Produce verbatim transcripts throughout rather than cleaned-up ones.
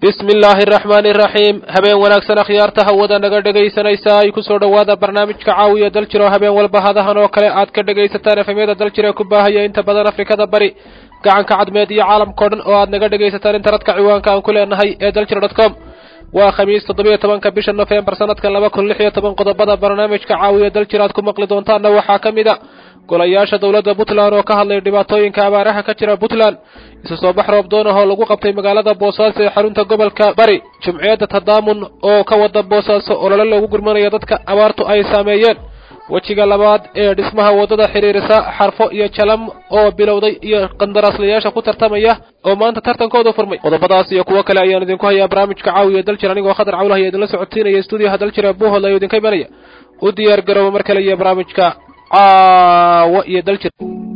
بسم الله الرحمن الرحيم هبين وناكسن خيارتها ودا نغا دغيسانيسا ay ku soo dhawaada barnaamijka caawiya daljiro habeen walba hadahan oo kale aad ka dhageysataan efemyada daljiro ku baahaya inta badan Afrikada bari gacanka cadmeed iyo caalamka oo dhan oo aad naga dhageysataan internetka ciwaanka aan ku leenahay ee daljiro dot com waa khamiis toddoba iyo tobanka bisha November sanadka laba kun lix iyo toban qodobada barnaamijka caawiya daljiro aad ku maqli doontaan waxa kamida golayaasha dawladda Puntland oo ka hadlay dhibaatooyinka abaaraha ka jira Puntland isu soo bax roob doon oo lagu qabtay magaalada Boosaaso ee xarunta gobolka Bari jumciyada Tadaamun oo ka wada Boosaaso oo lagu gurmanayo dadka abaartu ay saameeyeen wajiga labaad ee dhismaha wadada xiriirisa xarfo iyo jalam oo bilowday iyo qandaraaslayaasha ku tartamaya oo maanta tartankooda furmay qodobadaas iyo kuwa kale ayaan idinku hayaa barnaamijka caawiya daljir anigoo Khadar Cawlaha iyo idin la socodsiinaya stuudiyaha daljira Buuhood ayo idin ka imanaya u diyaar garow mar kale iyo barnaamijka caawa iyo daljir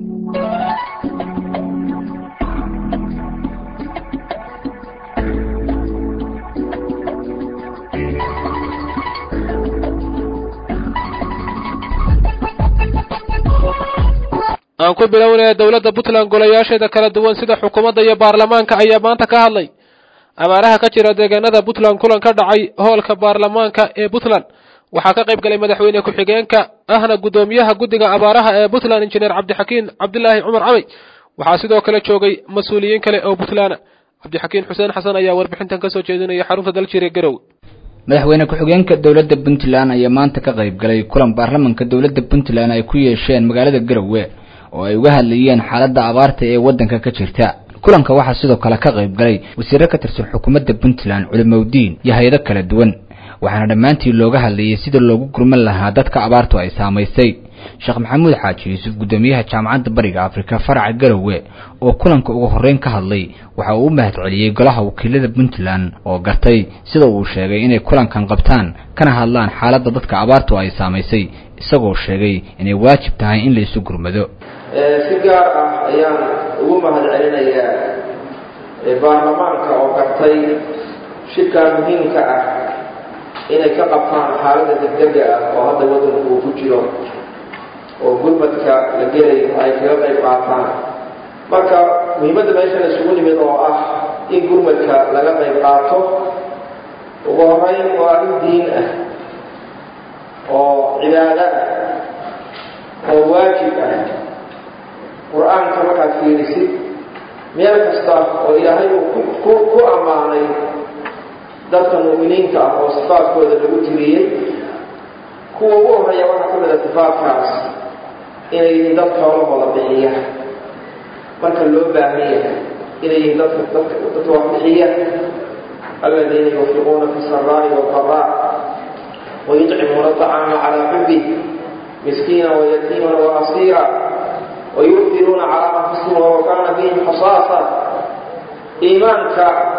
aan ku bilownaa dawladda Puntland golayaasheeda kala duwan sida xukuumadda iyo baarlamaanka ayaa maanta ka hadlay abaaraha ka jira deegaanada Puntland kulan ka dhacay hoolka baarlamaanka ee Puntland waxaa ka qayb galay madaxweyne ku-xigeenka ahna gudoomiyaha guddiga abaaraha ee Puntland Engineer Cabdixakiin Cabdilaahi Cumar Camay waxaa sidoo kale joogay mas'uuliyiin kale oo Puntland Cabdixakiin Xuseen Xasan ayaa warbixintan ka soo jeedinaya xarunta daljire Garow madaxweyne ku-xigeenka dawladda Puntland ayaa maanta ka qayb galay kulan baarlamaanka dawladda Puntland ay ku yeesheen magaalada Garow oo ay uga hadlayeen xaaladda abaarta ee wadanka ka jirta kulanka waxaa sidoo kale ka qayb galay wasiirro ka tirsan xukuumadda Puntland culimadiin iyo hay'ado kala duwan waxaana dhamaantii looga hadlayay sida loogu gurman lahaa dadka abaartu ay saameysay Sheekh Maxamuud Xaaji Yuusuf gudoomiyaha jaamacadda Bariga Afrika faraca Garow oo kulanka ugu horeyn ka hadlay waxa uu mahad celiyay golaha wakiilada Puntland oo gartay sida uu sheegay inay kulankan qabtaan kana hadlaan xaaladda dadka abaartu ay saameysay isagoo sheegay inay waajib tahay in la isu gurmado si gaar ah ayaan ugu mahad celinayaa baarlamaanka oo gartay shirka muhiimka ah inay ka qabtaan xaaladda degdega ah oo hadda wadanku uu ku jiro oo gurmadka la gelayo ay kaga qayb qaataan marka muhiimadda meeshan isugu nimid oo ah in gurmadka laga qayb qaato ugu horeyn waa arrin diin ah oo cibaado ah oo waajib ah qur-aanka markaad fiirisid meel kasta oo ilaahay uu ku ammaanay dadka mu'miniinta ah oo sifaadkooda lagu tiriyey kuwa ugu horeeya waxaa ka mid a sifaadkaas inay yihiin dad xoolahooda bixiya marka loo baahan yahay inay yihiin dadka dadka dadka wax bixiya aladiina yunfiquuna fi saraa'i waldaraa wayutcimuuna aطacaama calaa xubih miskiina wayatiiman waasiira ويؤثرون على أنفسهم ولو كان بهم خصاصة إيمانك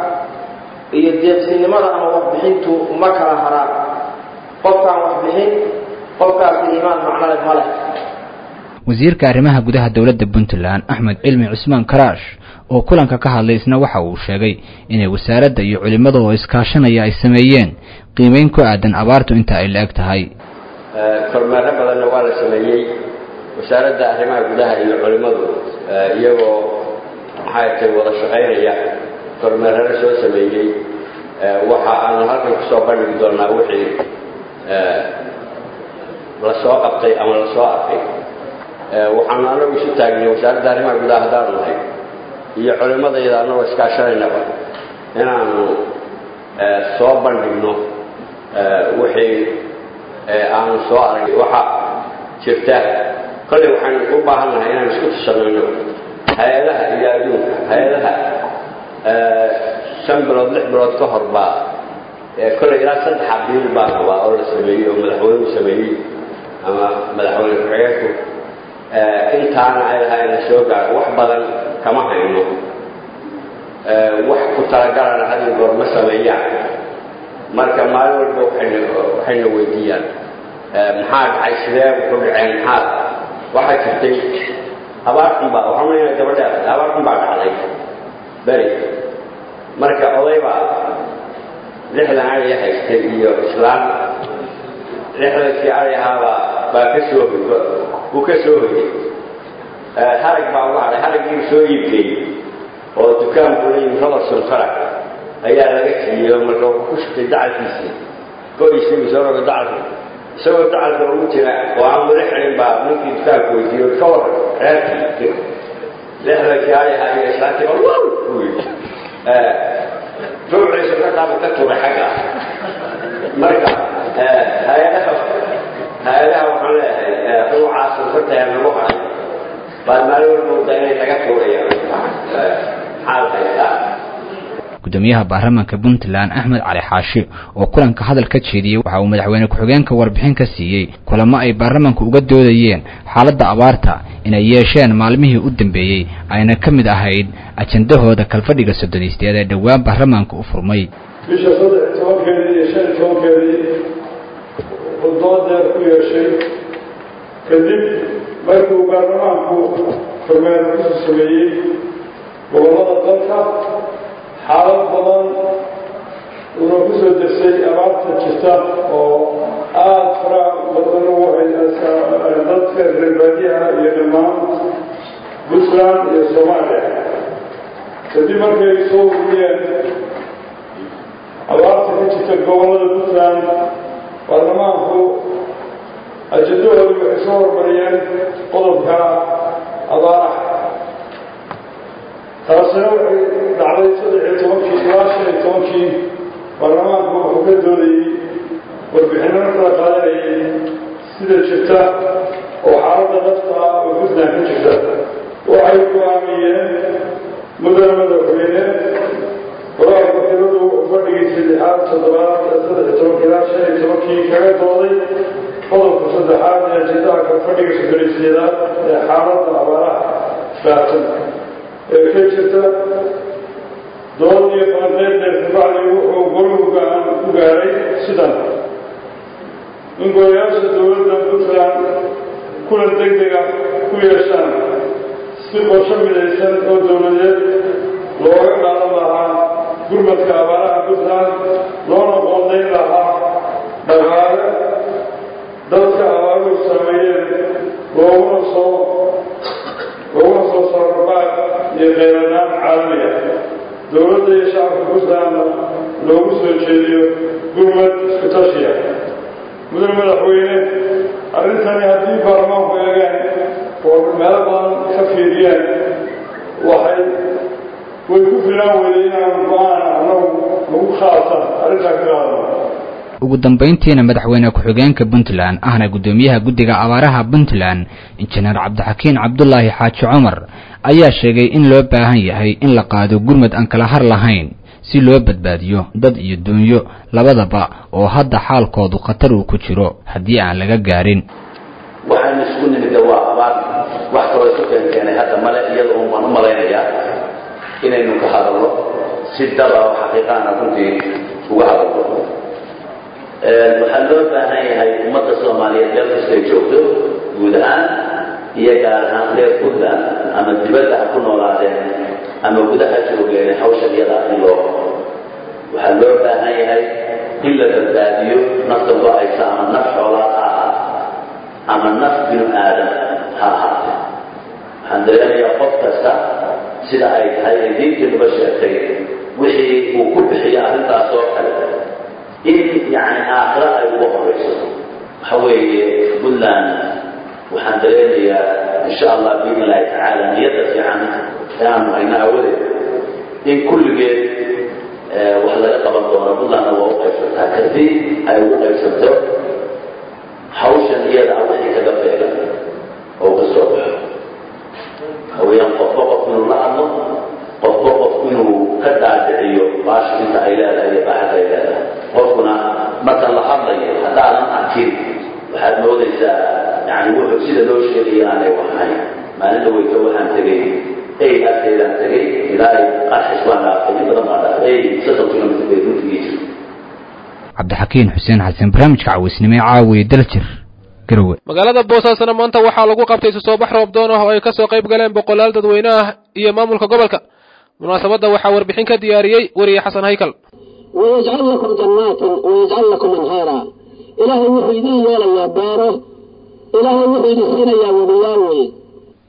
يديك سنمرة أما وحبحنتو مكلا هرام قفكا وحبحن قفكا في إيمان معنى الملك wasiirka arrimaha gudaha dawladda Puntland Axmed Cilmi Cusmaan Karaash oo kulanka ka hadlay isna waxa uu sheegay inay wasaaradda iyo culimada oo iskaashanaya ay sameeyeen qiimeyn ku aadan abaartu inta ay la-eg tahay kormeer badan waa la sameeyay wasaaradda arrimaha gudaha iyo culimadu iyagoo maxay tahay wada shaqeynaya kormeerada soo sameeyay waxa aan halkan ku soo bandhigi doonaa wixii la soo qabtay ama la soo arkay waxaan anagu isu taagnay wasaaradda arrimaha gudaha hadaan nahay iyo culimada iyada anagoo iskaashanayna inaanu soo bandhigno wixii aan soo arkay waxa jirta كل وحن وباهنا هنا نسكت الشمالية هذا يجادون هذا شمبرود لحبرود كهرباء كل إلى سد حبيل بانه وأول سمية وملحون سمية أما ملحون فريقه إنت أنا على هاي الشوق وحبلا كما هينو وحكو ترجعنا هذه البرمة سمية مركب ماله والبو حن حن ويديان محاك عيسلام وكل عين حال waxay jirtay abaartan baa waxaan leeyahay gabadha abaartan baa dhacday bari marka odayba lixdan ay haystay iyo islaam lixdan si ay ahaaba baa ka soo hoyay uu ka soo hoyay harag baa waxa harag soo iibkay oo dukaan buuleeyay Robertson Farak ayaa laga siiyey marka uu ku shaqay dacalkiisa go'isii soo rogay dacalka isagoo dacalka ugu jira oo aan wada xirin baa ninkii dukaanka weydiiyey ka waran reerkii lehla jaayaha iyo islaantii walwal ruuxiisa ka qaaba ka tuuray xagga marka hay'adaha hay'adaha waxaan leeyahay ruuxaas fartaha lagu hayo baa maalin walba inay laga tuurayaan xaalka gudoomiyaha baarlamaanka Puntland Axmed Cali Xaashi oo kulanka hadal ka jeediyay waxa uu madaxweyne ku-xigeenka warbixin ka siiyay kulamo ay baarlamaanku uga doodayeen xaaladda abaarta inay yeesheen maalmihii u dambeeyay ayna kamid ahayd ajandahooda kalfadhiga soddonisteed ee dhawaan baarlamaanka u furmay bisha saddex iyo tobankeedii iyo shan iyo tobankeedii doodda ku yeeshay kadib markuu baarlamaanku kormeer ku sameeyay gobolada dalka xaalad badan uu ku soo dersay abaarta jirta oo aad fara badan u haysa dadka reer baadiyaha iyo dhammaan Puntland iyo Soomaaliya kadib markay soo ururiyeen abaarta ka jirta gobolada Puntland baarlamaanku ajandahooda waxay soo hormariyeen qodobka abaaraha taasina waxay dhacday saddex iyo tobankii ilaa shan iyo tobankii baarlamaanku wuxuu ka doodayey warbixinana kala qaadanayay sida jirta oo xaaladda dafta ah oo Puntland ka jirta waxay go'aamiyeen mudane madaxweyne golaha wakiiladu wuxuu fadhigii saddexaad toddobaad saddex iyo tobankii ilaa shan iyo tobankii kaga dooday qodobka saddexaad ee ajendaha kalfadhiga soddoniseedaad ee xaaladda abaaraha baatan ee ka jirta dood iyo falanqeynteed kabacdi wuxuu goluhu ku gaaray sidan in golayaasha dowladda Puntland kulan degdeg ah ku yeeshaan si qorshe midaysan oo dowladeed looga qaadan lahaa gurmadka abaaraha Puntland loona qoondayn lahaa dhaqaale dadka abaaruhu saameeyeen looguna soo looguna soo saaro baad iyo kheyranaan caalami ah dowladda iyo shacabka Puntlandna loogu soo jeediyo gurmad isku tashiya mudane madaxweyne arrintani haddii baarlamaanku eegeen oo meelo badan ka fiiriyeen waxay way ku filaan weyday inaan go-aan annagu lagu khaasan arrintaa ka qaadano ugu dambeyntiina madaxweyne ku-xigeenka Puntland ahna gudoomiyaha guddiga abaaraha Puntland injineer Cabdixakiin Cabdullaahi Xaaji Cumar ayaa sheegay in loo baahan yahay in la qaado gurmad aan kala har lahayn si loo badbaadiyo dad iyo duunyo labadaba oo hadda xaalkoodu khatar uu ku jiro haddii aan laga gaarin waxaan isku nimid waa abaar wax kale oo keenay hadda male iyadoo uu ma malaynayaa inaynu ka hadalno si daba oo xaqiiqana runtii uga hadalno waxaa loo baahan yahay ummadda Soomaaliyeed meel kasta ay joogto guud ahaan iyo gaar ahaan reer Puntland ama dibadda ku noolaadeen ama gudaha joogeen hawsha iyada in loo waxaa loo baahan yahay in la badbaadiyo nafta oo ay saama naf xoolaad ah ama naf binu aadam ha ahaatee waxaan dareemayaa qof kasta sida ay tahay ee diinta laga sheegay wixii uu ku bixiyo arrintaas oo kale in yani aakhira ay ugu horeyso waxa weeye Puntland waxaan dareemayaa insha Allah biidni Illaahi tacaala niyadda fiican aan ayna awoodeed in kulligeed wax laga qaban doono Puntland waa u qaybsantaa kadib ay ugu qaybsanto hawshan iyada wixii kaga beegan oo ka soo baxo haween qof qof inuu la hadlo qof qof inuu ka daadiciyo baashinta ay leedahay baaxad ay leedahay qofkuna marka la hadlayo haddaanan arkin waxaad moodaysaa yani wuxuu sida loo sheegaya aanay waxayn maalinta weyto waxaan tegey ay agteedaan tegey ilaahay qarxis baan dhaafay in badan baan dhaafay soddon kilomitr bay runtigii jiro cabdixakiin xuseen xasan barnaamijka cawisnimo ee caawiye daljir garowe magaalada Boosaaso maanta waxaa lagu qabtay soo bax roob doon ah oo ay ka soo qayb galeen boqolaal dadweyne ah iyo maamulka gobolka munaasabada waxaa warbixin ka diyaariyay wariye xasan haykal ويجعل لكم جنات ويجعل لكم أنهارا إلهي وحيدين يا بارو إلهي وحيدين يا ولياوي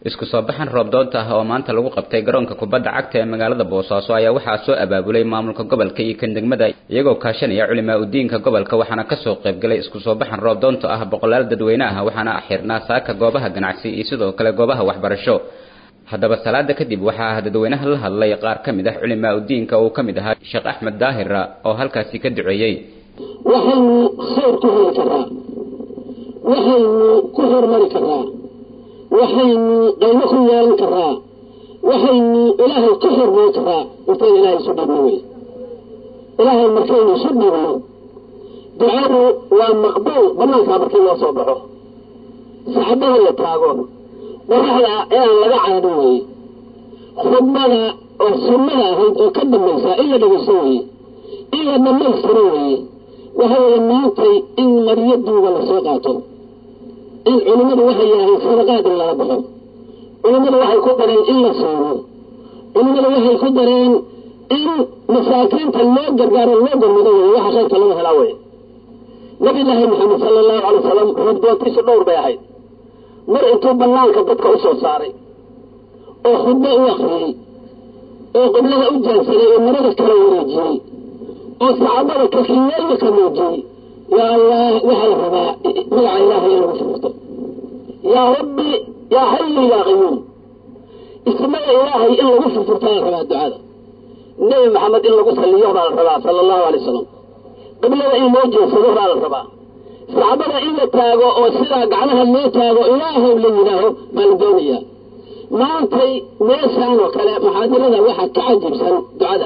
isku soo baxan roob doonta ah oo maanta lagu qabtay garoonka kubadda cagta ee magaalada Boosaaso ayaa waxaa soo abaabulay maamulka gobolka iyo kan degmada iyagoo kaashanaya culimaa u diinka gobolka waxaana ka soo qayb galay isku soo baxan roob doonta ah boqolaal dadweyne ah waxaana xirnaa saaka goobaha ganacsi iyo sidoo kale goobaha waxbarasho haddaba salaada kadib waxaa dadweynaha la hadlay qaar ka mid ah culimaa u diinka oo ka mid ahaa Sheekh Axmed Daahir oo halkaasi ka duceeyay waxaynu khayr ku heli karaa waxaynu ku hormari karaa waxaynu qaymo ku yeelan karaa waxaynu ilaahay ka hormari karaa intaan ilaahay isu dhibno wey ilaahay markaynu isu dhibno ducadu waa maqbuul banaankaa markii loo soo baxo saxaabada la taago qoraxda inaan laga caadin weye khudbada oo sunnada ahayd oo ka dambaysaa in la dhegeysto weye in la dhammaystiro weye waxay la maantay in maryaduuga la soo qaato in culimadu waxay yidhahdeen sadaqaad in laga baxo culimadu waxay ku dareen in la soomo culimadu waxay ku dareen in masaakiinta loo gargaaro loo gormado weye waxa khayrka laga helaa weye nabi ilaahi maxamed sala allahu calay wasalam roobdoontiisu dhowr bay ahayd mar intuu banaanka dadka u soo saaray oo khudbo u akriyey oo qiblada u jaansaday oo marada kala wareejiyey oo saxaabada kakiyeeyo ka muujiyey yaa allah waxaa la rabaa magaca ilaahay in lagu furto yaa rabbi yaa xayu yaa qayuum ismada ilaahay in lagu furfurtaa la rabaa ducada nebi maxamed in lagu saliyo baa la rabaa sala allahu alay wasalam qiblada in loo jeensado baa la rabaa saxaabada in la taago oo sidaa gacmaha loo taago ilaahow la yidhaaho baa la doonayaa maantay meeshaan oo kale maxaadirada waxaa ka cajiibsan ducada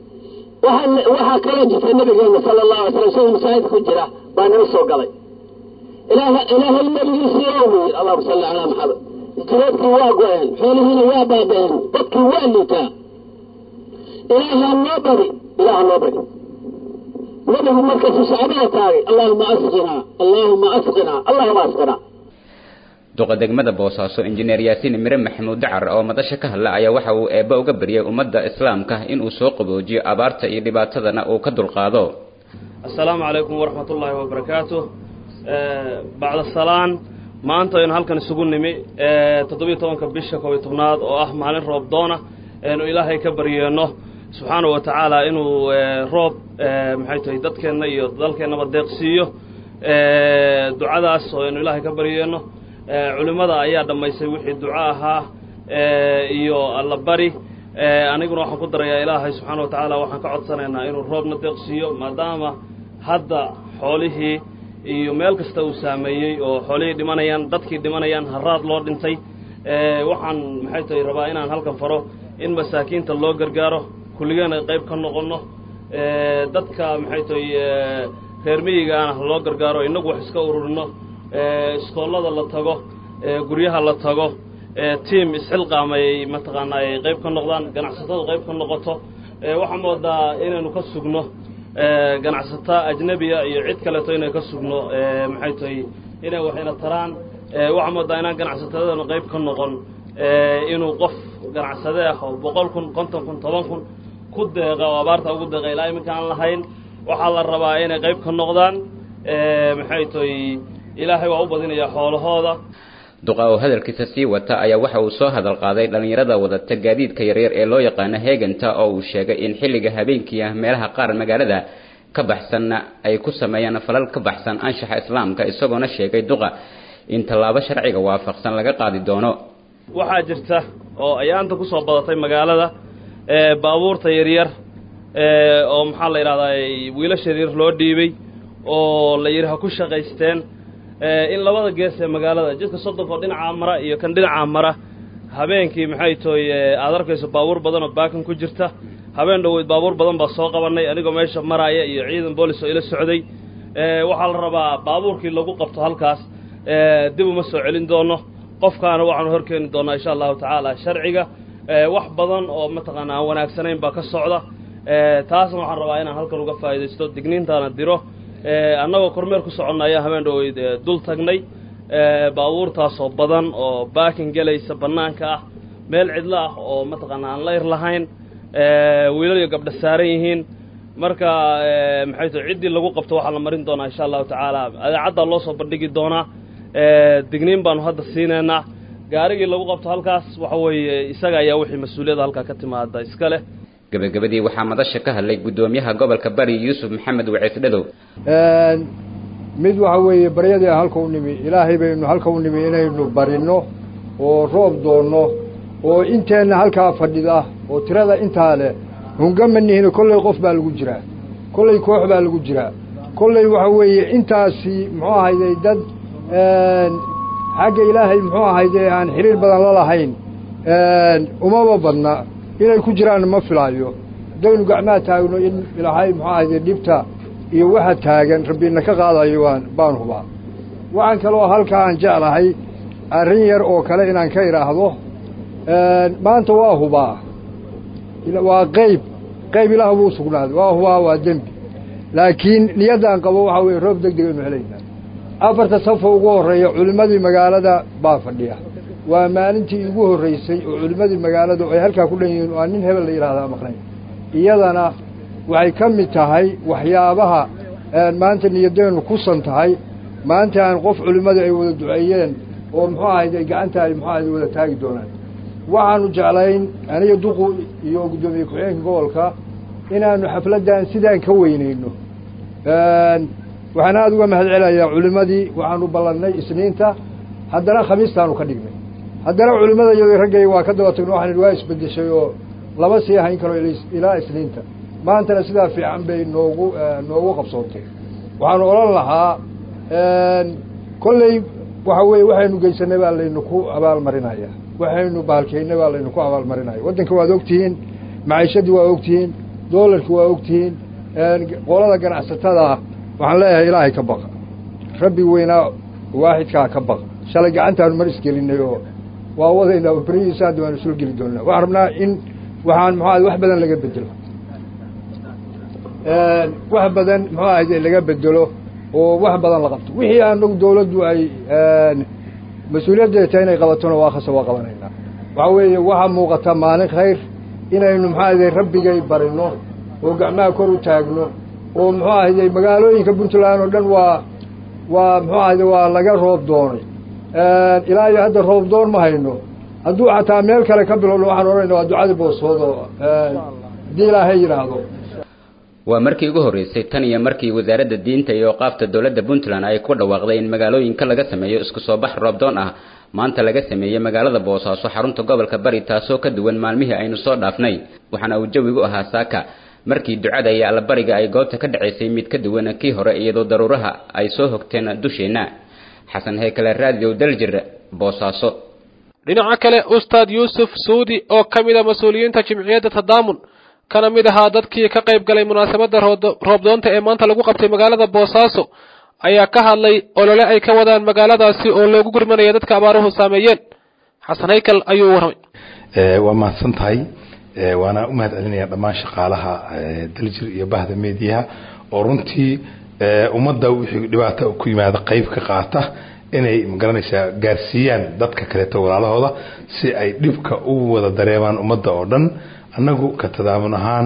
waxaa kala jirta nabigeena sala allahu alay slam isagoo masaajidka ku jira baa nala soo galay ilaahay nabigiisii oo yidhi allahuma salli calaa maxamed jireedkii waa go-een xoolihiina waa baaba-een dadkii waa liitaa ilaahaa noo bari ilaaha noo bari nabigu markaasuu saxaabada taagay allahuma asqinaa allahuma asqinaa allahuma asqinaa duqa degmada Boosaaso injineer Yaasiin Mire Maxamuud Dacar oo madasha ka hadla ayaa waxa uu eeba uga bariyay ummadda islaamka in uu soo qaboojiyo abaarta iyo dhibaatadana uu ka dulqaado assalaamu calaykum waraxmatullaahi wabarakaatuh bacda salaan maanta aynu halkan isugu nimi toddobiyo tobanka bisha koob iyo tobnaad oo ah maalin roob doona aynu ilaahay ka baryeeno subxaanahu wa tacaala inuu roob maxay tahay dadkeenna iyo dalkeennaba deeqsiiyo ducadaas oo aynu ilaahay ka baryeeno culimada ayaa dhammaysay wixii duco ahaa iyo alla bari aniguna waxaan ku darayaa ilaahay subxaana wa tacaala waxaan ka codsanaynaa inuu roobna deeqsiiyo maadaama hadda xoolihii iyo meel kasta uu saameeyey oo xoolihii dhimanayaan dadkii dhimanayaan haraad loo dhintay waxaan maxay tahay rabaa inaan halkan faro in masaakiinta loo gargaaro kulligeena qayb ka noqonno dadka maxay tahay reer miyigaana loo gargaaro innagu wax iska ururino iskoollada la tago guryaha la tago tiam isxilqaamay mataqaanaa ay qayb ka noqdaan ganacsatadu qayb ka noqoto waxaan moodaa inaynu ka sugno ganacsata ajnabiya iyo cid kaleeto inay ka sugno maxay tahay inay waxayna taraan waxaan moodaa inaan ganacsatadana qayb ka noqon inuu qof ganacsade ah oo boqol kun konton kun toban kun ku deeqa oo abaarta ugu deeqa ilaa iminka aan lahayn waxaa la rabaa inay qayb ka noqdaan maxay tahay ilaahay waa u badinayaa xoolahooda duqa oo hadalkiisa sii wata ayaa waxa uu soo hadal qaaday dhalinyarada wadata gaadiidka yaryar ee loo yaqaan heeganta oo uu sheegay in xilliga habeenkii ah meelaha qaar magaalada ka baxsan ay ku sameeyaan falal ka baxsan anshaxa islaamka isagoo sheegay duqa in talaabo sharciga waafaqsan laga qaadi doono waxaa jirta oo ayaanta ku soo badatay magaalada ee baabuurta yaryar ee oo maxaa la yiraahdaa wiilasha yaryar loo dhiibay oo la yiraahdo ku shaqaysteen in labada gees ee magaalada jidka soddonka dhinaca mara iyo kan dhinaca mara habeenkii maxay tooy aad arkayso baabuur badan oo baakan ku jirta habeen dhaweyd baabuur badan baa soo qabanay anigoo meesha maraya iyo ciidan boolis oo ila socday waxaa la rabaa baabuurkii lagu qabto halkaas dib uma soo celin doono qofkaana waxaanu horkeeni doonaa insha allahu tacaala sharciga wax badan oo mataqaana aan wanaagsanayn baa ka socda taasna waxaan rabaa inaan halkan uga faa'iidaysto digniintaana diro annagoo kormeer ku soconna ayaa habeen dhaweyd dul tagnay baabuurtaasoo badan oo baakin gelaysa bannaanka ah meel cidlo ah oo mataqaana aan layr lahayn wiilal iyo gabdha saaran yihiin marka maxay tahay ciddii lagu qabto waxaa la marin doonaa insha allahu tacaala idaacaddaa loo soo bandhigi doonaa digniin baanu hadda siinaynaa gaarigii lagu qabto halkaas waxa weeye isaga ayaa wixii mas-uuliyadda halkaa ka timaada iska leh gabagabadii waxaa madasha ka hadlay guddoomiyaha gobolka bari yuusuf maxamed waciis dhadow mid waxa weeye baryadii halka u nimi ilaahay baynu halka u nimi inaynu barino oo roob doonno oo inteenna halkaa fadhida oo tirada intaa leh hungamanihiina kolley qof baa lagu jiraa kolley koox baa lagu jiraa kolley waxa weeye intaasi muxuu ahayday dad xagga ilaahay muxuu ahayday aan xiriir badan la lahayn umaba badna inay ku jiraan ma filaayo haddaynu gacmaha taagno in ilaahay muxuu ahayday dhibta iyo waxa taagan rabbina ka qaadayo waan baan hubaa waxaan kaloo halkaa aan jeclahay arrin yar oo kale inaan ka idhaahdo maanta waa hubaa waa qayb qayb ilaah buu sugnaaday waa hubaa waa dembi laakiin niyaddaan qabo waxaa weeye roob deg deg aynu helaynaa afarta safo ugu horreeya culimmadii magaalada baa fadhiya waa maalintii ugu horraysay oo culimmadii magaalada ay halkaa ku dhan yihiin oo aan nin hebel la yidhaahdaa maqnayn iyadana waxay ka mid tahay waxyaabaha maanta niyadeennu kusan tahay maanta aan qof culimmada ay wada duceeyeen oo muxuu ahayd ay gacanta ay muxuu ahayd wada taagi doonaan waxaanu jeclayn aniga duqu iyo guddoomiye ku-xigeenka gobolka inaanu xafladdan sidaan ka weynayno waxaan aada uga mahad celayaa culimmadii waxaanu ballannay isniinta haddana khamiistaanu ka dhignay haddana culimmada iyadoo raggay waa ka daba tagno waxaan idhi waa isbeddeshay oo lama sii hayn karo ilaa isniinta maantana sidaa fiican bay noogu noogu qabsoontay waxaanu odhan lahaa kolley waxa weeye waxaynu geysanay baa laynu ku abaalmarinaya waxaynu baalkeynay baa laynu ku abaalmarinaya waddanka waad ogtihiin maciishadii waa ogtihiin doolarkii waa ogtihiin qolada ganacsatada waxaan leeyahay ilaahay ka baqa rabbi weynaa waaxidkaa ka baqa shalay gacantaanu mar isgelinay oo waa wadaynaa berihiisa hadda waanu isla geli doonaa waxaan rabnaa in waxaan muxuu ahay wax badan laga bedelo wax badan muxuu ahayd laga bedelo oo wax badan la qabto wixii aanagu dawladdu ay mas-uuliyaddeeda tahay inay qabatona waa khasa waa qabanaynaa waxa weeye waxaa muuqata maalin khayr inaynu muxuu ahayday rabbigay barino oo gacmaha kor u taagno oo muxuu ahayday magaalooyinka puntland oo dhan waa waa muxuu ahayday waa laga roob doonay ilaa iyo hadda roob doon ma hayno hadduu xataa meel kale ka bilowno waxaan odhanayna waa ducadii boosoodo haddii ilaahay yidhaahdo waa markii ugu horeysay tan iyo markii wasaaradda diinta iyo qaafta dawladda Puntland ay ku dhawaaqday in magaalooyinka laga sameeyo isku soo bax roobdoon ah maanta laga sameeyay magaalada Boosaaso xarunta gobolka Bari taasoo ka duwan maalmihii aynu soo dhaafnay waxaana uu jawigu ahaa saaka markii ducada iyo alla bariga ay goobta ka dhaceysay mid ka duwan kii hore iyadoo daruuraha ay soo hogteen dusheena xasan heykale radio daljir Boosaaso dhinaca kale ustaad Yuusuf Suudi oo kamida mas'uuliyiinta jimciyadda Tadaamun kana mid ahaa dadkii ka qayb galay munaasabadda roobdoonta ee maanta lagu qabtay magaalada Boosaaso ayaa ka hadlay olole ay ka wadaan magaaladaasi oo loogu gurmanayo dadka abaaruhu saameeyeen xasan heykal ayuu waramay ee waa mahadsan tahay ee waana u mahad celinayaa dhammaan shaqaalaha daljir iyo bahda meediyaha oo runtii ummadda wixii dhibaato ku yimaada qayb ka qaata inay magaranaysaa gaarsiiyaan dadka kale walaalahooda si ay dhibka u wada dareemaan ummadda oo dhan annagu ka tadaamun ahaan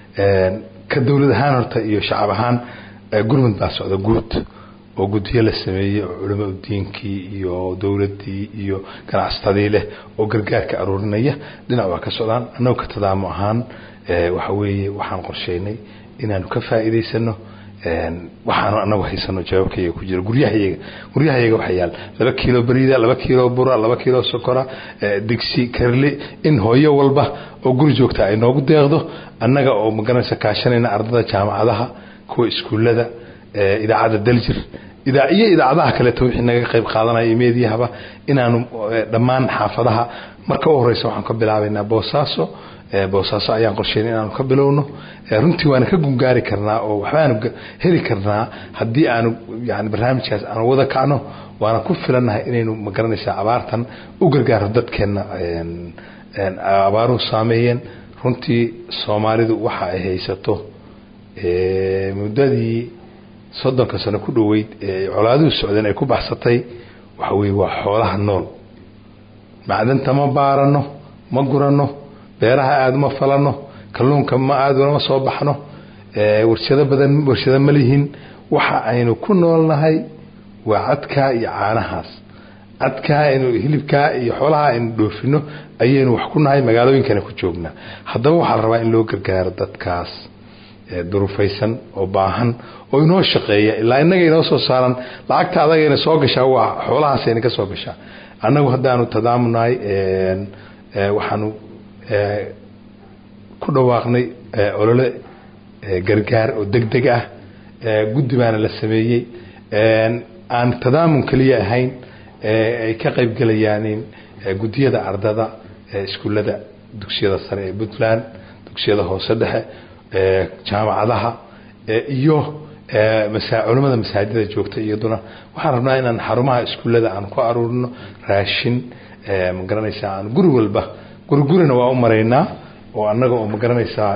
ka dawlad ahaan horta iyo shacab ahaan gurmad baa socda guud oo guddiyo la sameeyay culimada diinkii iyo dawladii iyo ganacsatadii leh oo gargaarka aruurinaya dhinac waa ka socdaan annagu ka tadaamun ahaan waxa weeye waxaan qorsheynay inaanu ka faa'iideysano waxaanu anagu haysano jawaabkayga ku jira guryahayaga guryahayaga waxa yaal laba kiilo bariida laba kiilo bura laba kiilo sokora digsi karli in hooyo walba oo guri joogta ay noogu deeqdo annaga oo magaranaysa kaashanayna ardada jaamacadaha kuwa iskuulada idaacada daljir idaaciye idaacadaha kale wixii naga qayb qaadanaya meediyahaba inaanu dhammaan xaafadaha marka u horeysa waxaan ka bilaabaynaa Boosaaso Boosaaso ayaan qorsheynay inaanu ka bilowno runtii waana ka gungaari karnaa oo waxaan heli karnaa hadii aanu yaani barnaamijkaas aan wada kacno waana ku filanahay inaynu magaranaysa abaartan u gargaaro dadkeena een een abaaru saameeyeen runtii Soomaalidu waxa ay haysato ee muddadii soddonka sano ku dhaweyd ee colaadu socdeen ay ku baxsatay waxa weey waa xoolaha nool macdanta ma baarano ma gurano beeraha aad ma falano kalluunka ma aad ma soo baxno ee warshado badan warshado ma lihin waxa aynu ku noolnahay waa cadka iyo caanahaas adkaa inuu hilibkaa iyo xoolaha aynu dhoofino ayaynu wax ku nahay magaalooyinkana ku joognaa haddaba waxaa la rabaa in loo gargaaro dadkaas durufaysan oo baahan oo inoo shaqeeya ilaa innaga inoo soo saaran lacagta adagayna soo gashaa waa xoolahaasayna ka soo gashaa annagu haddaanu tadaamunahay waxaanu ku dhawaaqnay olole gargaar oo degdeg ah guddi baana la sameeyey aan tadaamun keliya ahayn ay ka qayb galayaan guddiyada ardada iskuullada dugsiyada sare ee Puntland dugsiyada hoose dhexe jaamacadaha iyo culimada masaajidda joogta iyaduna waxaan rabnaa inaan xarumaha iskuullada aan ku aruurino raashin ma garanaysaa aan guri walba gurigurina waa u maraynaa oo annaga oo ma garanaysaa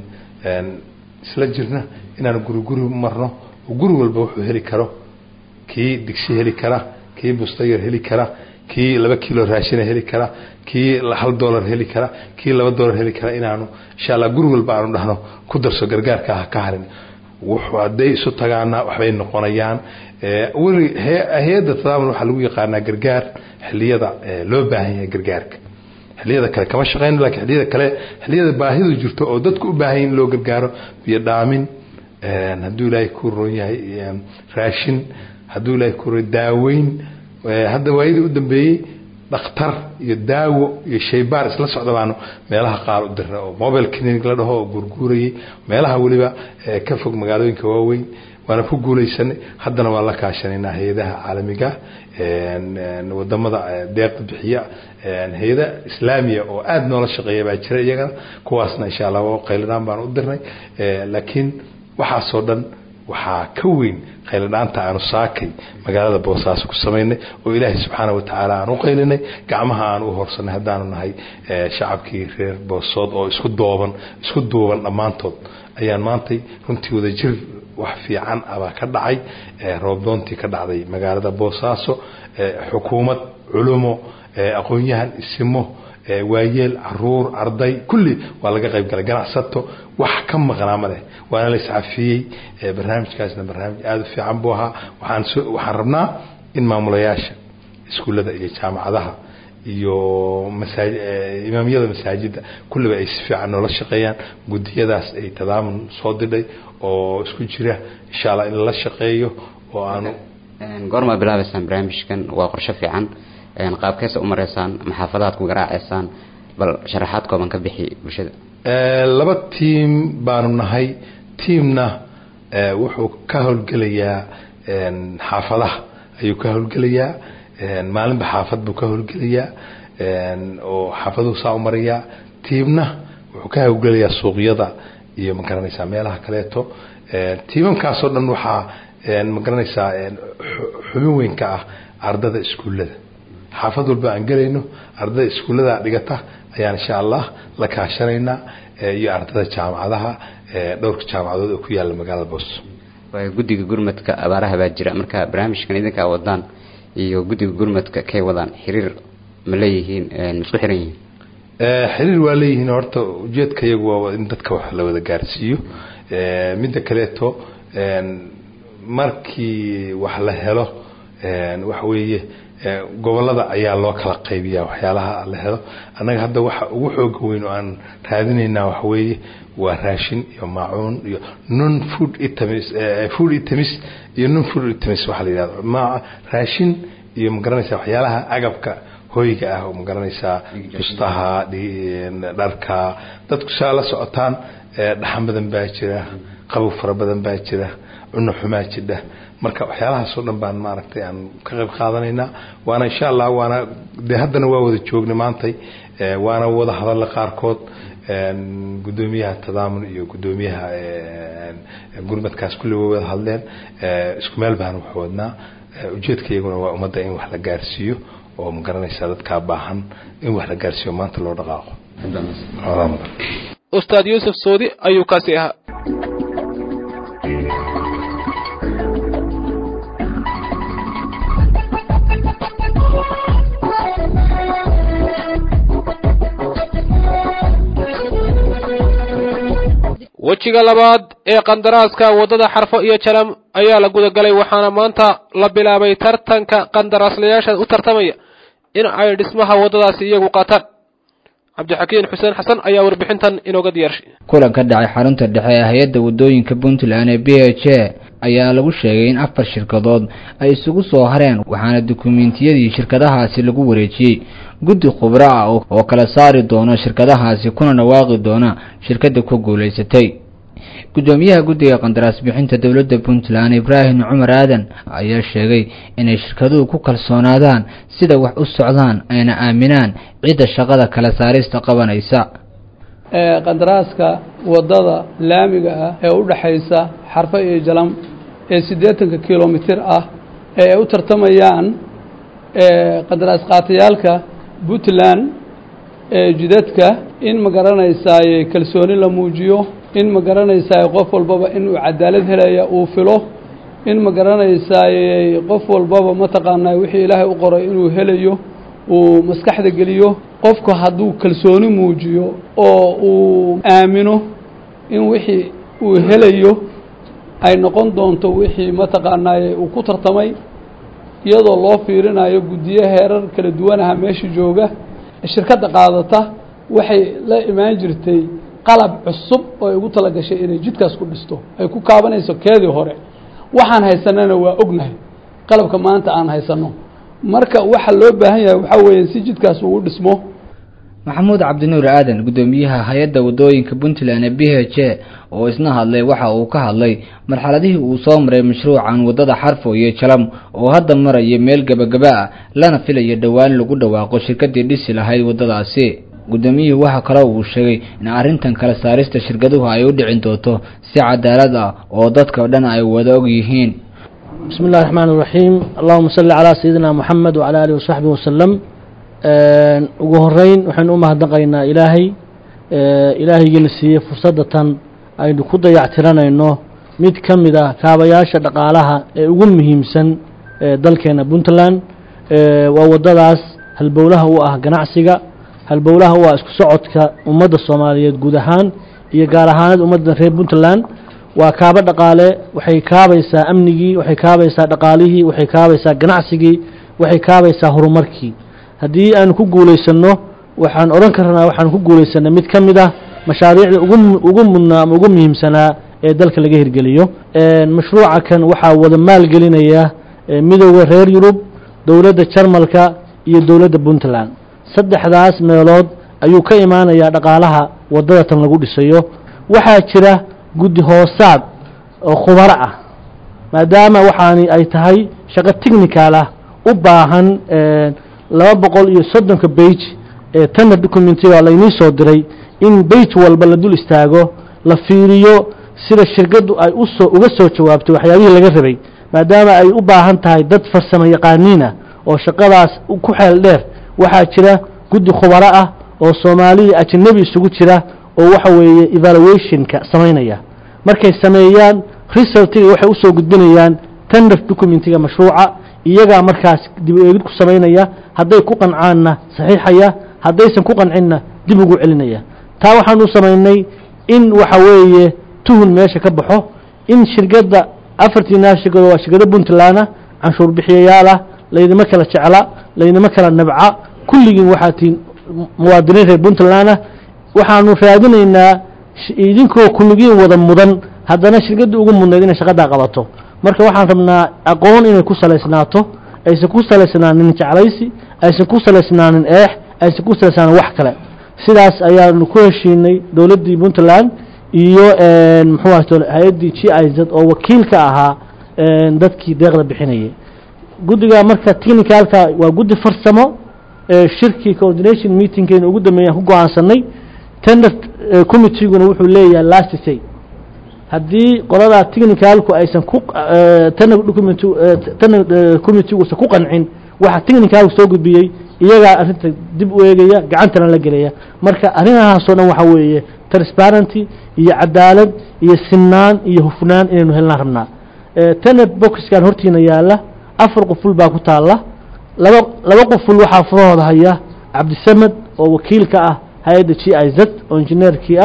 isla jirna inaan guriguri marno oo guri walba wuxuu heli karo kii digsi heli kara kii bustayar heli kara kii laba kilo raashin heli kara kii hal dollar heli kara kii laba dollar heli kara inaanu insha Allah guri walba aanu dhahno ku darso gargaarka ka harin wuxuu haday isu tagaana waxbay noqonayaan wari hay'adda tadaamun waxa lagu yaqaanaa gargaar xilliyada loo baahan yahay gargaarka xilliyada kale kama shaqeyn laakiin xilliyada kale xilliyada baahidu jirto oo dadku u baahan yihiin loo gargaaro biyo dhaamin hadduu ilaahay ku roon yahay raashin hadduu ilaahay ku roon daaweyn hadda waayidii u dambeeyay dhakhtar iyo daawo iyo shaybaar isla socda baanu meelaha qaar u dirnay oo mobile clinic la dhaho gurguurayay meelaha waliba ka fog magaalooyinka waaweyn waana ku guuleysanay haddana waa la kaashanaynaa hay'adaha caalamiga ee wadamada deeqda bixiya hay'ada islaamiya oo aad noola shaqeeya baa jira iyaga kuwaasna insha Allah waa qayladaan baan u dirnay laakiin waxa soo dhan waxaa ka weyn qayladhaanta aanu saakay magaalada Boosaaso ku sameynay oo Ilaahay subxaanahu wa ta'aala aanu qaylinay gacmaha aanu u horsanay haddaanu nahay shacabkii reer Boosood oo isku dooban isku duuban dhamaantood ayaan maantay runtii wada jir wax fiican aba ka dhacay roob doontii ka dhacday magaalada Boosaaso xukuumad culumo aqoonyahan isimo waayeel caruur arday kulli waa laga qayb galay ganacsato wax ka maqnaa ma leh waana la iscafiyay barnaamijkaasna barnaamij aad u fiican buu ahaa waxaan waxaan rabnaa in maamulayaasha iskuullada iyo jaamacadaha iyo masaajid imaamiyada masaajidda kulliba ay si fiican noola shaqeeyaan gudiyadaas ay tadaamun soo didhay oo isku jira insha Allah in la shaqeeyo oo aanu goorma bilaabaysan barnaamijkan waa qorshe fiican een qaabkeesa u mareysaan maxaafadaad ku garaacaysan bal sharaxaad kooban ka bixi bulshada ee laba team baanu nahay teamna wuxuu ka howlgalayaa een xaafadaha ayuu ka howlgalayaa een maalinba xaafad buu ka howlgalayaa een oo xaafaduhu saa u maraya teamna wuxuu ka howlgalayaa suuqyada iyo ma garanaysaa meelaha kaleeto ee teamkaas oo dhan waxa een ma garanaysaa xubin weyn ka ah ardada iskuulada xaafad walba aan galayno ardada iskuulada dhigata ayaan insha Allah la kaashanayna iyo ardada jaamacadaha dhowrka jaamacadood oo ku yaala magaalada Boos way gudiga gurmadka abaaraha baa jira marka barnaamijkan idinka wadaan iyo gudiga gurmadka kay wadaan xiriir ma leeyihiin isku xiran yihiin ee xiriir waa leeyihiin horta ujeedka iyagu waa in dadka wax la wada gaarsiiyo ee midda kaleeto een markii wax la helo een wax weeye gobolada ayaa loo kala qaybiyaa waxyaalaha la helo anaga hadda waxa ugu xoog weyn oo aan raadinayna wax weeye waa raashin iyo maacuun iyo non food items food items iyo non food items waxa la yiraahdo ma raashin iyo ma garanaysaa waxyaalaha agabka hoyga ah oo ma garanaysaa bustaha dharka dadku saa la socotaan dhaxan badan baa jira qabow fara badan baa jira cunno xumaa jira marka waxyaalahaas oo dhan baan maaragtay aan ka qayb qaadanayna waana insha Allah waana de haddana waa wada joognay maantay waana wada hadal qaarkood een gudoomiyaha tadaamun iyo gudoomiyaha gurmadkaas kulli wada hadleen isku meel baan wax wadnaa ujeedkayaguna waa ummadda in wax la gaarsiiyo oo ma garanaysaa dadka baahan in wax la gaarsiiyo maanta loo dhaqaaqo Ustaad Yusuf Soodi ayuu kaasi ahaa wejiga labaad ee qandaraaska wadada xarfo iyo jalam ayaa la gudagalay waxaana maanta la bilaabay tartanka qandaraaslayaasha u tartamaya in ay dhismaha wadadaasi iyagu qaataan cabdixakiin xuseen xasan ayaa warbixintan inooga diyaarshay kulan ka dhacay xarunta dhexe ee hay'adda wadooyinka Puntland ee B H A ayaa lagu sheegay in afar shirkadood ay isugu soo hareen waxaana dukumeentiyadii shirkadahaasi lagu wareejiyay guddi khubro ah oo kala saari doona shirkadahaasi kuna dhawaaqi doona shirkadda ku guuleysatay gudoomiyaha guddiga qandaraas bixinta dawladda Puntland Ibrahim Umar Aadan ayaa sheegay inay shirkaduhu ku kalsoonaadaan sida wax u socdaan ayna aaminaan cid shaqada kala saarista qabanaysa ee qandaraaska wadada laamiga ah ee u dhaxaysa xarfo iyo jalam ee siddeetan kiiloomitir ah ee u tartamayaan ee qandaraas qaatayaalka Puntland ee jidadka in ma garanaysaa kalsooni la muujiyo in ma garanaysaa qof walbaba inuu cadaalad helaya uu filo in ma garanaysaa qof walbaba ma taqaanaa wixii Ilaahay u qoray inuu helayo uu maskaxda geliyo qofku hadduu kalsooni muujiyo oo uu aamino in wixii uu helayo ay noqon doonto wixii ma taqaanaa uu ku tartamay iyadoo loo fiirinayo guddiyo heerar kala duwan ah meesha jooga shirkadda qaadata waxay la imaan jirtay qalab cusub oo ugu tala gashay inay jidkaas ku dhisto ay ku kaabanayso keedii hore waxaan haysanana waa ognahay qalabka maanta aan haysano marka waxa loo baahan yahay waxa weeye si jidkaas uu dhismo maxamuud cabdinuur aadan gudoomiyaha hay'adda wadooyinka Puntland ee B H A oo isna hadlay waxa uu ka hadlay marxaladihii uu soo maray mashruucan wadada xarfo iyo jalam oo hadda maraya meel gabagaba ah lana filayo dhawaan lagu dhawaaqo shirkadii dhisi lahayd wadadaasi gudoomiyaha waxa kale uu sheegay in arrintan kala saarista shirkaduhu ay u dhicin doonto si cadaalad ah oo dadka dhan ay wada og yihiin bismillaahir rahmaanir rahiim allahumma salli ala sayyidina muhammad wa ala alihi wa sahbihi wa sallam ee ugu horeyn waxaan u mahadnaqaynaa ilaahay ee ilaahayna siiyay fursadda tan aynu ku dayactiranayno mid kamid ah kaabayaasha dhaqaalaha ee ugu muhiimsan ee dalkeena Puntland ee waa wadadaas halbowlaha u ah ganacsiga halbowlaha u ah isku socodka ummadda Soomaaliyeed guud ahaan iyo gaar ahaan ummadda reer Puntland waa kaaba dhaqaale waxay kaabaysaa amnigii waxay kaabaysaa dhaqaalihii waxay kaabaysaa ganacsigii waxay kaabaysaa horumarkii haddii aan ku guuleysano waxaan oran karnaa waxaan ku guuleysanay mid kamid ah mashaariicda ugu ugu mudnaa ama ugu muhiimsanaa ee dalka laga hirgeliyo ee mashruuca kan waxa wada maal gelinaya midowga reer Yurub dawladda Jarmalka iyo dawladda Puntland saddexdaas meelood ayuu ka imaanayaa dhaqaalaha wadada tan lagu dhisayo waxaa jira guddi hoosaad oo khubaro ah maadaama waxaani ay tahay shaqo technical ah u baahan laba boqol iyo soddon ka page ee tan documentiga la inii soo diray in page walba la dul istaago la fiiriyo sida shirkadu ay u soo uga soo jawaabtay waxyaabihii laga rabay maadaama ay u baahan tahay dad farsamo yaqaaniin ah oo shaqadaas ku xeel dheer waxaa jira guddi khubaro ah oo Soomaaliya ajnabi isugu jira oo waxa weeye evaluation-ka sameynaya markay sameeyaan result-iga waxay u soo gudbinayaan tender documentiga mashruuca iyaga markaas dib u eegid ku sameynaya haday ku qancaanna saxiixaya hadaysan ku qancinna dib ugu celinaya taa waxaan u sameynay in waxa weeye tuhun meesha ka baxo in shirkadda afartii naashigada waa shirkadda Puntland canshuur bixiyayaal ah laydima kala jecla laydima kala nabca kulligiin waxaa tiin muwaadiniin reer Puntland waxaanu raadinaynaa idinkoo kulligiin wada mudan haddana shirkadda ugu mudnayd inay shaqada qabato marka waxaan rabnaa aqoon inay ku saleysnaato aysan ku saleysnaanin jeclaysi aysan ku saleysnaanin eex aysan ku saleysnaanin wax kale sidaas ayaanu ku heshiinay dawladdii Puntland iyo muxuu ahaa hay'addii G I Z oo wakiil ka ahaa dadkii deeqda bixinayay guddiga marka technicalka waa guddi farsamo ee shirki coordination meeting ee ugu dambeeyay ku go'aansanay tender committee-guna wuxuu leeyahay last say haddii qolada technicalku aysan ku tender document tender committee-gu ku qancin waxa technicalku soo gudbiyay iyaga arrinta dib u eegaya gacantana la gelaya marka arrimahaas oo dhan waxa weeye transparency iyo cadaalad iyo sinaan iyo hufnaan inaynu helnaa rabnaa tender box-kan hortiina yaala afar qoful baa ku taala laba laba qoful waxa furahooda haya Cabdi Samad oo wakiilka ah hay'adda G I Z oo engineer-kii ah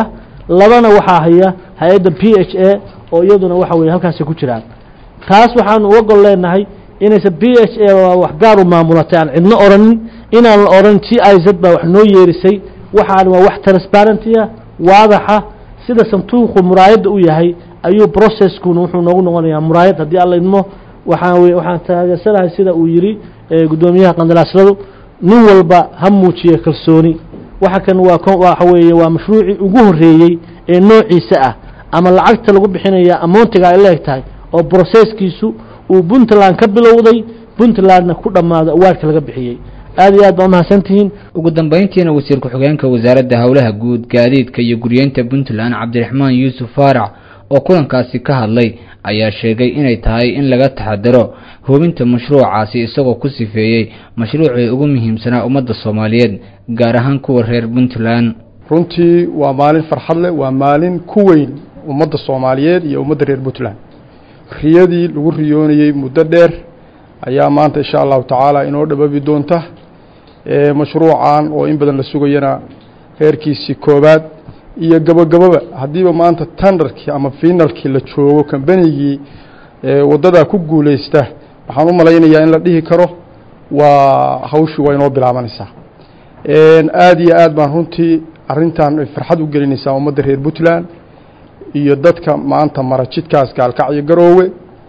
labana waxaa haya hay-adda p h a oo iyaduna waxa weeye halkaasi ku jiraan taas waxaanu uga gol leenahay inaysan p h a waa wax gaar u maamulatay aan cidno oranin inaan la oran t i z baa wax noo yeerisay waxaan waa wax transparentia waadaxa sida santuuqu muraayadda u yahay ayuu processkuna wuxuu noogu noqonayaa muraayad haddii alla idmo waxaa weye waxaan taageersanahay sida uu yidhi guddoomiyaha qandaraasladu nin walba ha muujiye kalsooni waxa kan waa waxa weeye waa mashruucii ugu horreeyey ee noociisa ah ama lacagta lagu bixinaya amountiga ay leeg tahay oo processkiisu uu puntland ka bilowday puntlandna ku dhammaado awaadka laga bixiyey aad iyo aad baa umahadsantihiin ugu dambayntiina wasiir ku-xigeenka wasaaradda howlaha guud gaadiidka iyo guryeynta puntland cabdiraxmaan yuusuf faarac oo kulankaasi ka hadlay ayaa sheegay inay tahay in laga taxadaro hubinta mashruucaasi isagoo ku sifeeyey mashruucii ugu muhiimsanaa ummadda soomaaliyeed gaar ahaan kuwa reer puntland runtii waa maalin farxad leh waa maalin ku weyn ummadda soomaaliyeed iyo ummadda reer puntland riyadii lagu riyoonayey muddo dheer ayaa maanta insha allahu tacaala inoo dhababi doonta mashruucan oo in badan la sugayana heerkiisii koobaad iyo gabagababa haddiiba maanta tenderkii ama finalkii la joogo kambanigii waddadaa ku guulaysta waxaan u malaynayaa in la dhihi karo waa hawshii waa inoo bilaabanaysaa aad iyo aad baan runtii arrintan farxad u gelinaysaa ummadda reer puntland iyo dadka maanta mara jidkaas gaalkacyo garoowe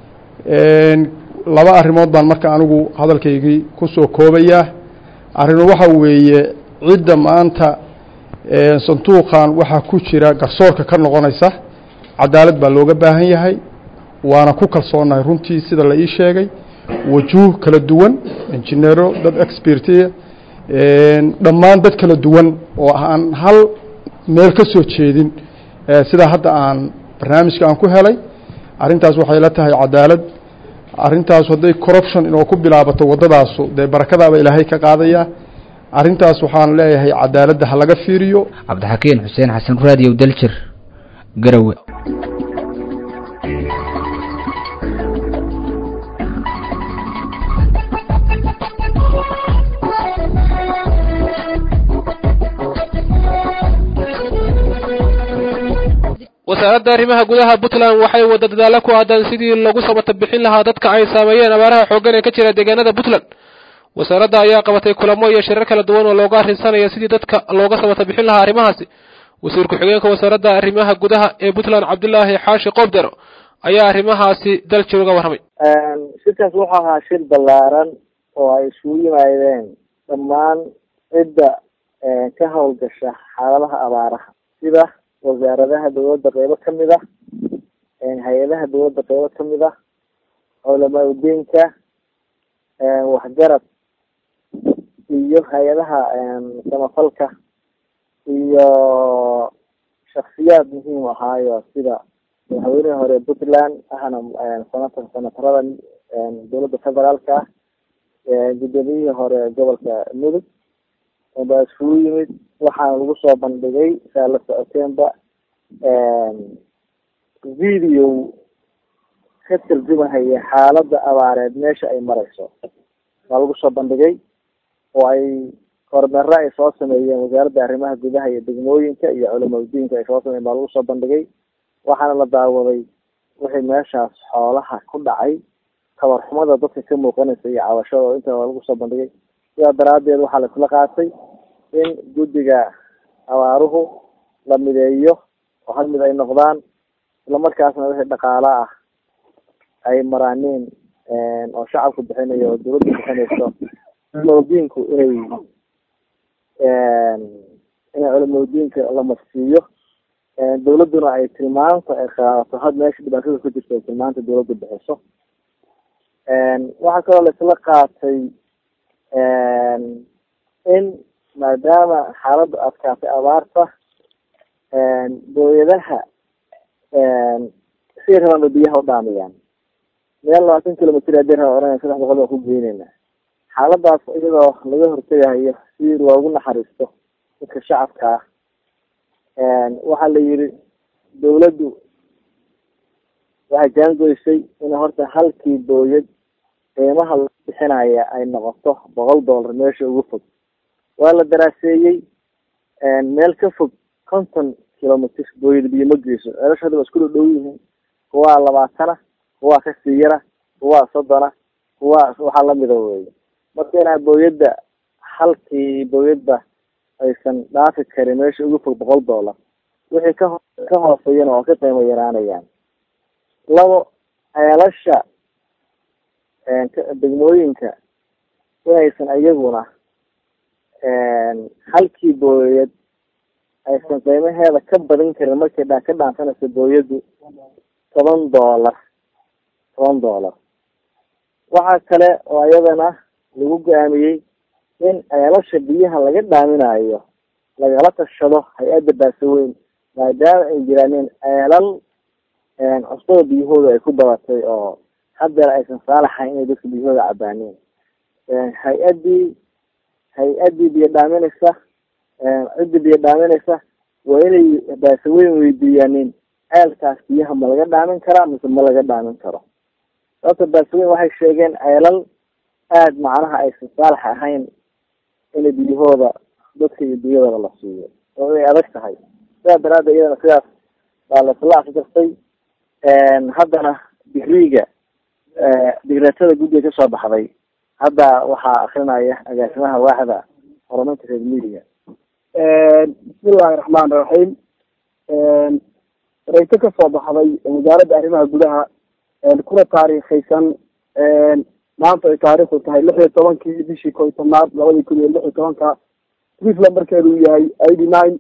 laba arrimood baan marka anigu hadalkaygii ku soo koobayaa arrinu waxa weeye cidda maanta sanduuqan waxaa ku jira garsoorka ka noqonaysa cadaalad baa looga baahan yahay waana ku kalsoonahay runtii sida la ii sheegay wajuuh kala duwan injineero dad expertiya dhammaan dad kala duwan oo aan hal meel ka soo jeedin sidaa hadda aan barnaamijka aan ku helay arrintaas waxay la tahay cadaalad arrintaas hadday corruption inoo ku bilaabato waddadaasu dee barakadaaba ilaahay ka qaadaya arrintaas waxaan leeyahay cadaaladda ha laga fiiriyo cabdixakiin xuseen xasan raadiyow daljir garowe wasaaradda arrimaha gudaha puntland waxay wada dadaalo ku aadan sidii lagu samata bixin lahaa dadka ay saameeyeen abaaraha xooggan ee ka jira deegaanada puntland wasaaradda ayaa qabatay kulamo iyo shirar kala duwan oo looga arrinsanaya sidii dadka looga samata bixin lahaa arrimahaasi wasiir ku-xigeenka wasaaradda arrimaha gudaha ee puntland cabdulaahi xaashi qoobdero ayaa arrimahaasi daljir uga warramay shirkaas wuxuu ahaa shir ballaaran oo ay isugu yimaadeen dhammaan cidda ka howlgasha xaaladaha abaaraha sida wasaaradaha dawladda qeybo ka mid ah hay-adaha dawladda qeybo ka mid ah culamaa udiinka waxgarad iyo hay-adaha samafalka iyo shaksiyaad muhiim ahaayo sida madaxweynihii hore puntland ahna sanata sanatarada dawladda federaalka ah guddoomiyihii hore gobolka mudug baa isugu yimid waxaana lagu soo bandhigay saa la socoteenba video ka tarjumahaya xaaladda abaareed meesha ay marayso baa lagu soo bandhigay oo ay kormeero ay soo sameeyeen wasaaradda arrimaha gudaha iyo degmooyinka iyo culamaa udiinka ay soo sameeyeen baa lagu soo bandhigay waxaana la daawaday wixii meeshaas xoolaha ku dhacay tabarxumada dadka ka muuqanaysa iyo cabashada oo inta waa lagu soo bandhigay sidaa daraaddeed waxaa la isla qaatay in guddiga abaaruhu la mideeyo oo hal mid ay noqdaan islamarkaasna wixii dhaqaalo ah ay maraaniin oo shacabku bixinayo oo dawladda bixinayso culamaudiinku inay inay culamaudiinka la marsiiyo dawladduna ay tilmaanta ay qaadato had meesha dhibaatada ku jirta ay tilmaanta dawladda bixiso waxaa kaloo la isla qaatay in maadaama xaaladda adkaatay abaarta booyadaha si rabaan biyaha u dhaamiyaan meel labaatan kilomitr hadii raba oranaya saddex boqol baan ku geynayna xaaladaas iyadoo laga hortegahayo si loogu naxariisto dadka shacabka ah waxaa la yihi dawladdu waxay jaangoysay in horta halkii booyad qiimaha la bixinaya ay noqoto boqol dollar meesha ugu fog waa la daraaseeyey meel ka fog konton kilomitr booyada biyo ma geyso. ceelashooda waa isku dhow yihiin, kuwaa labaatana, kuwaa kasii yara, kuwaa soddona, kuwaa waxaa lamida weeye. marka inaa booyada halkii booyadba aysan dhaafi karin meesha ugu fog boqol dollar, wixii ka ka hooseeyana waa ka qiimo yaraanayaan. labo, ceelasha degmooyinka inaysan iyaguna halkii booyad aysan qiimaheeda ka badin karin markay dha ka dhaansanayso booyadu toban dollar toban dollar. waxaa kale oo iyadana lagu go-aamiyey in ceelasha biyaha laga dhaaminayo lagala tashado hay-adda baasaweyn, maadaama ay jiraanin ceelal cusbada biyahooda ay ku badatay oo haddeer aysan saalaxayn inay dadka biyahooda cabaaneen. hay-addii hay-addii biyo dhaaminaysa ciddii biyo dhaaminaysa waa inay baasaweyn weydiiyaanin ceelkaas biyaha ma laga dhaamin karaa mise ma laga dhaamin karo. sababta baasaweyn waxay sheegeen ceelal aada macnaha aysan saalax ahayn inay biyahooda dadka iyo biyadooda la siiyo oo ay adag tahay. sidaa daraaddeed iyadana sidaas baa laisla afgartay. haddana digriiga digreetada guddiga kasoo baxday hadda waxaa akrinaya agaasimaha waaxda horumarinta reer miyiga. bismillahi raxmaani raxiim. rayto kasoo baxday wasaaradda arrimaha gudaha kuna taariikhaysan maanta ay taariikhdu tahay lix iyo tobankii bishii kow iyo tobnaad labadii kun iyo lix iyo tobanka brief lambarkeedu uu yahay eighty nine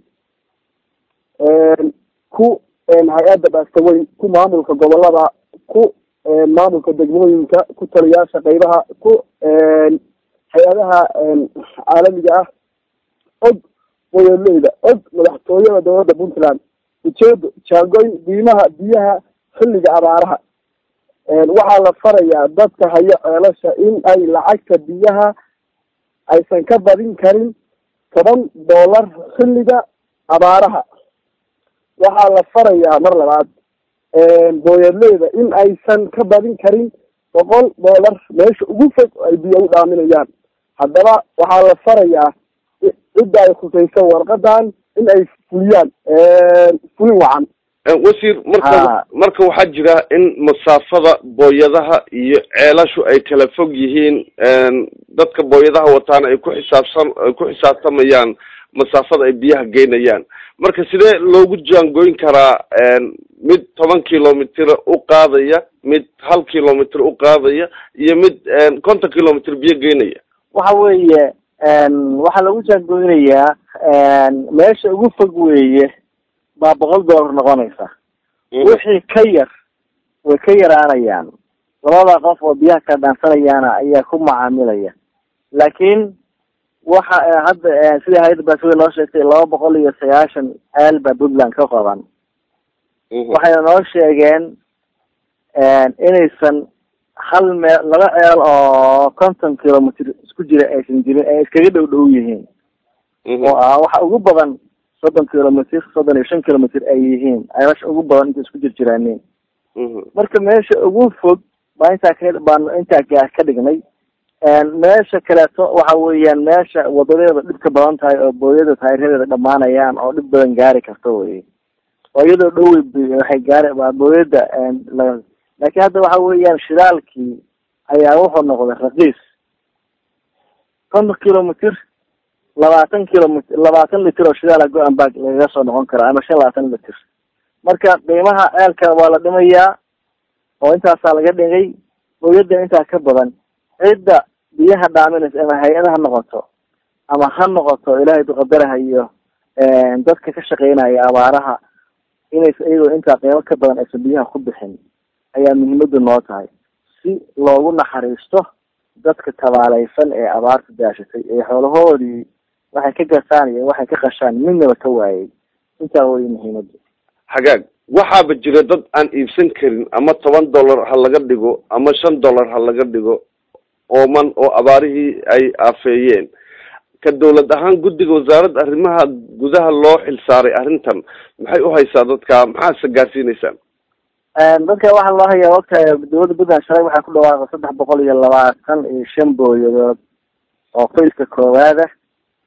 ku hay-adda baasaweyn, ku maamulka gobolada, ku maamulka degmooyinka, ku taliyaasha qeybaha, ku hay-adaha caalamiga ah, og wayaleyda, og madaxtooyada dowladda puntland. ujeedo jaangoyn qiimaha biyaha xilliga abaaraha. waxaa la farayaa dadka haya ceelasha in ay lacagta biyaha aysan ka badin karin toban dollar xilliga abaaraha. waxaa la farayaa mar labaad booyadleyda in aysan ka badin karin boqol dollar meesha ugu fog ay biyo u dhaaminayaan. haddaba waxaa la farayaa cidda ay khusayso warqadan in ay fuliyaan fulin wacan. wasiir marka marka waxaa jira in masaafada booyadaha iyo ceelashu ay kala fog yihiin, dadka booyadaha wataana ay ku xisaabsan ay ku xisaabtamayaan masaafada ay biyaha geynayaan. marka sidee loogu jaangoyn karaa mid toban kilomitr u qaadaya, mid hal kilomitr u qaadaya, iyo mid konton kilomitr biyo geynaya? waxa weeye waxaa lagu jaangoynayaa meesha ugu fog weeye baa boqol dollar noqonaysa. wixii ka yar way ka yaraanayaan. labada qof oo biyaha ka dhaansanayaana ayaa ku macaamilaya. laakiin waxa hadda sida hay-adda baasaweyn noo sheegtay laba boqol iyo sagaashan ceel baa puntland ka qaban. waxayna noo sheegeen inaysan hal meel laba ceel oo konton kilomitr isku jira aysan jirin, ay iskaga dhow dhow yihiin. oo ah waxa ugu badan soddon kilomitr soddon iyo shan kilomitr ay yihiin ceelasha ugu badan inta isku jir jiraaneen. marka meesha ugu fog baa intaa ka baan intaa ka dhignay. meesha kaleeto waxa weeyaan meesha wadadeeda dhib ka badan tahay oo booyada taayiradeeda dhamaanayaan oo dhib badan gaari karto wey. oo iyadoo dhow waxay gaari booyada laakiin hadda waxa weeyaan shidaalkii ayaa wuxuu noqday raqiis. konton kilomitr labaatan kilomitr labaatan litr oo shidaala go-an baa lagaga soo noqon karaa ama shan labaatan litr. marka qiimaha ceelka waa la dhimayaa oo intaasaa laga dhigay. booyada intaa ka badan cidda biyaha dhaaminaysa ama hay-ada ha noqoto ama ha noqoto ilaahay duqadaraha iyo dadka ka shaqeynaya abaaraha inaysa iyagoo intaa qiimo ka badan aysan biyaha ku bixin ayaa muhiimadu noo tahay, si loogu naxariisto dadka tabaalaysan ee abaarta daashatay ee xoolahoodii waxay ka gasaan iyo waxay ka qashaan midnaba ka waayay. intaa way muhiimadu. hagaag waxaaba jira dad aan iibsan karin, ama toban dollar ha laga dhigo ama shan dollar ha laga dhigo, ooman oo abaarihii ay aafeeyeen. ka dawlad ahaan guddiga wasaaradda arrimaha gudaha loo xilsaaray arrintan maxay u haysaa dadka, maxaase gaarsiinaysaan? dadka waxaa loo hayaa wagta dawladda puntland shalay waxaa ku dhawaaqay saddex boqol iyo labaatan iyo shan booyadood oo qoyska koowaada.